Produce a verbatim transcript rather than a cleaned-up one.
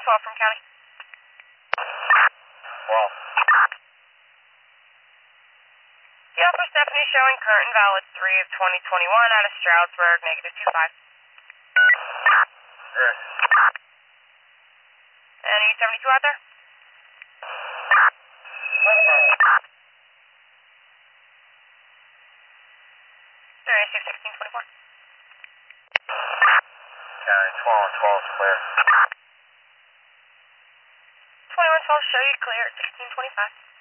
twelve from county. Well, Yeah, for Stephanie showing current and valid three of twenty twenty-one out of Stroudsburg, negative two five. yes. And eight seventy-two out there? thirty-six sixteen twenty-four. County twelve, twelve is clear. twenty-one twelve, show you clear at sixteen twenty-five.